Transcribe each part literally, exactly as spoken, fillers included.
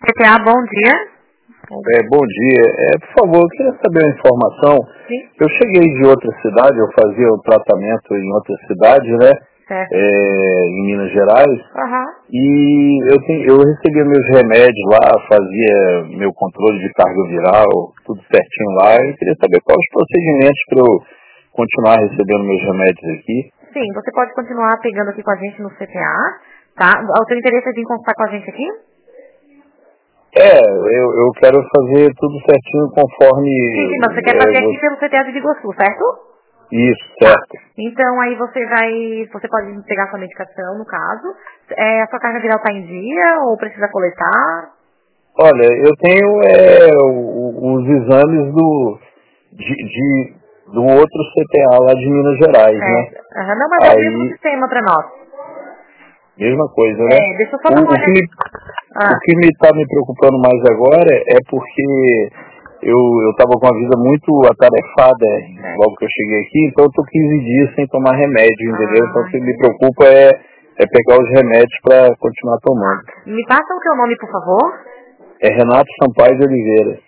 C T A, bom dia. É, bom dia. É, por favor, eu queria saber uma informação. Sim. Eu cheguei de outra cidade, eu fazia o tratamento em outra cidade, né? Certo. É, em Minas Gerais. Aham. E eu, tenho, eu recebia meus remédios lá, fazia meu controle de carga viral, tudo certinho lá. Eu queria saber quais os procedimentos para eu continuar recebendo meus remédios aqui. Sim, você pode continuar pegando aqui com a gente no C T A, tá? O seu interesse é de consultar com a gente aqui? É, eu, eu quero fazer tudo certinho conforme... Sim, sim, mas você quer É, fazer aqui você... pelo C T A de Biguaçu, certo? Isso, Tá. certo. Então aí você vai, você pode pegar sua medicação, no caso. É, a sua carga viral está em dia ou precisa coletar? Olha, eu tenho é, o- os exames do, de, de- do outro C T A lá de Minas Gerais, né? É, aham, não, mas é o mesmo Aí, sistema para nós. mesma coisa, né? É, deixa eu só O, dar uma o que olhada. me, Ah, o que me está me preocupando mais agora é porque eu eu estava com a vida muito atarefada é. logo que eu cheguei aqui, então eu tô quinze dias sem tomar remédio, entendeu? Então o Ah, que me entendi. preocupa é, é pegar os remédios para continuar tomando. Me passa o seu nome, por favor. É Renato Sampaio de Oliveira.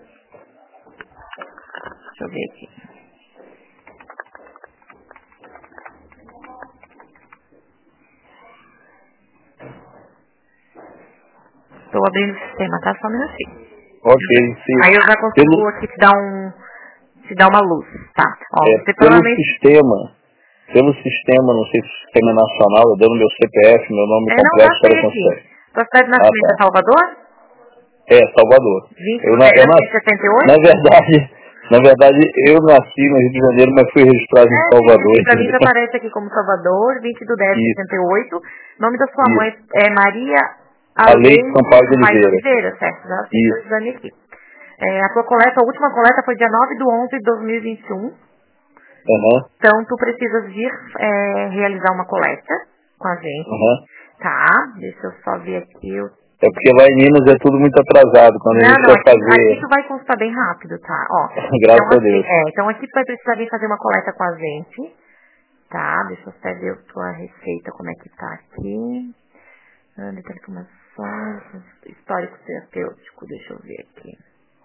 Deixa eu ver aqui. Estou abrindo o sistema, tá? Só um minutinho. Ok, sim. Aí eu já consigo Pelo, aqui te dar um, te dar uma luz, tá? Ó, é, você pelo provavelmente... sistema, pelo sistema, não sei se o sistema é nacional, eu dando meu C P F, meu nome É, não, já completo, a senhora sei aqui. consegue. Sua cidade de Ah, nascimento é tá. Salvador? É, Salvador. vinte Eu, do na, eu dez de nasci, setenta e na oito? verdade, na verdade, eu nasci no Rio de Janeiro, mas fui registrado em É, sim, Salvador, aqui pra mim já entendeu? aparece aqui como Salvador, vinte do dez de Isso, setenta e oito. O nome da sua mãe isso. é Maria A Lei de Aleide Sampaio de Sampaio de Oliveira. Oliveira, certo? Já fiz o Isso. exame aqui. É, a tua coleta, a última coleta foi dia nove de onze de dois mil e vinte e um. Aham, Então, tu precisas vir é, realizar uma coleta com a gente, aham. tá? Deixa eu só ver aqui. o- É porque lá em Minas é tudo muito atrasado, quando a Não, gente não, vai aqui, aqui tu fazer, vai consultar bem rápido, tá? Ó, então graças a assim, Deus. é, então aqui tu vai precisar vir fazer uma coleta com a gente, tá? Deixa eu até ver a tua receita, como é que tá aqui. Ah, detalhe de informações, histórico terapêutico, deixa eu ver aqui.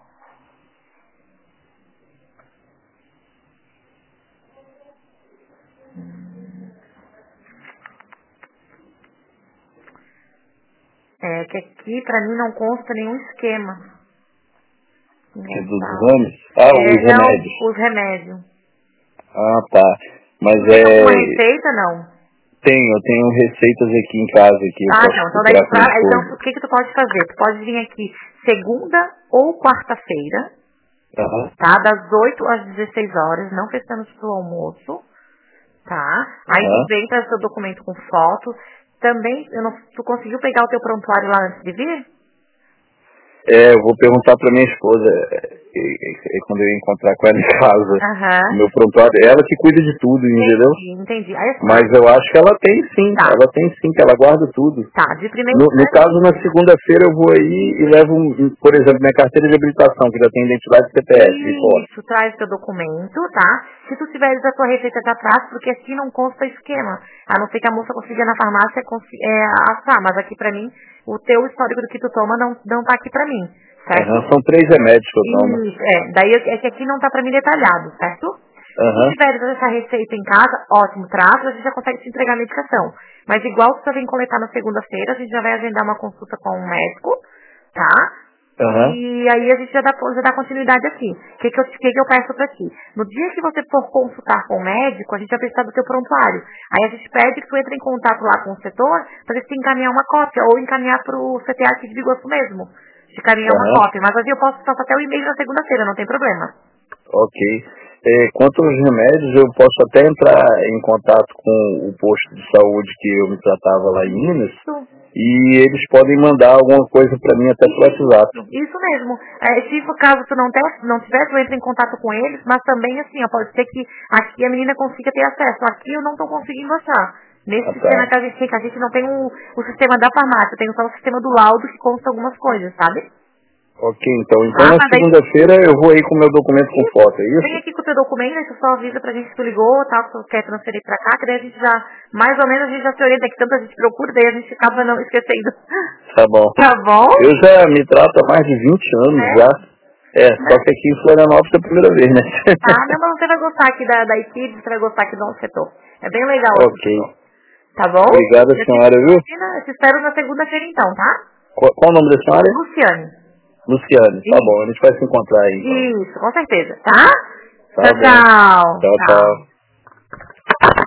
É que aqui pra mim não consta nenhum esquema. Que dos Engraçado. exames? Ah, É, os remédios. não, os remédios. Ah, tá. Mas Tu tem alguma é... receita, não? Tenho, eu tenho receitas aqui em casa que eu Ah, posso não. Então daí procurar tu com minha tra... Então esposa. o que que tu pode fazer? Tu pode vir aqui segunda ou quarta-feira, Aham, tá? Das oito às dezesseis horas, não fechando o almoço, tá? Aí tu aham. vem traz seu documento com foto. Também, eu não... tu conseguiu pegar o teu prontuário lá antes de vir? É, eu vou perguntar pra minha esposa, é, é, é, quando eu encontrar com ela em casa, o Aham. meu prontuário, ela que cuida de tudo, entendeu? Entendi, entendi. Aí assim, Mas ó, eu acho que ela tem sim, tá, ela tem sim, que ela guarda tudo. tá, de primeira No, no instância, caso, na segunda-feira eu vou aí e levo, um, um, por exemplo, minha carteira de habilitação, que já tem identidade e C P F, e foto. isso, traz teu documento, tá? Se tu tiveres a tua receita já traz, porque aqui não consta esquema. A não ser que a moça consiga na farmácia consi- é, assar, mas aqui pra mim, o teu histórico do que tu toma não, não tá aqui pra mim, Aham, certo? são três remédios que eu tomo. Isso, é. Daí é que aqui não tá pra mim detalhado, certo? Se tu Aham, tiveres essa receita em casa, ótimo, traz, a gente já consegue te entregar a medicação. Mas igual se tu vem coletar na segunda-feira, a gente já vai agendar uma consulta com um médico, tá? aham, E aí a gente já dá, já dá continuidade aqui. O que, que, eu, que, que eu peço pra ti? No dia que você for consultar com o médico, a gente vai precisar do teu prontuário. Aí a gente pede que tu entre em contato lá com o setor pra gente te encaminhar uma cópia, ou encaminhar pro C T A aqui de Biguaçu mesmo. Te encaminhar uma aham, cópia. Mas aí eu posso passar até o e-mail na segunda-feira, não tem problema. ok. É, quanto aos remédios, eu posso até entrar em contato com o posto de saúde que eu me tratava lá em Minas, Isso. e eles podem mandar alguma coisa pra mim até pelo WhatsApp. Isso mesmo. É, se por caso tu não, ter, não tiver, tu entra em contato com eles, mas também assim, ó, pode ser que aqui a menina consiga ter acesso. Aqui eu não estou conseguindo achar. Nesse Ah, sistema tá. que a gente tem, que a gente não tem o, o sistema da farmácia, tem só o sistema do laudo que consta algumas coisas, sabe? Ok, então. Então ah, na segunda-feira eu vou aí com o meu documento com foto, é isso? Vem aqui com o teu documento, aí tu só avisa pra gente que tu ligou, tal, que tu quer transferir pra cá, que daí a gente já, mais ou menos, a gente já se orienta, que tanto a gente procura, daí a gente acaba não esquecendo. Tá bom. Tá bom? Eu já me trato há mais de vinte anos é? já. É, né? Só que aqui em Florianópolis é a primeira vez, né? Ah, não, mas você vai gostar aqui da, da equipe, você vai gostar aqui do nosso setor. É bem legal. Ok. Tá bom? Obrigado, eu senhora, viu? Eu te espero na segunda-feira então, tá? Qual, qual o nome da senhora? Luciane. Luciane, tá Isso. bom, a gente vai se encontrar aí. Então. Isso, com certeza, tá? Tá tchau, bom. tchau. Tchau, tchau. tchau.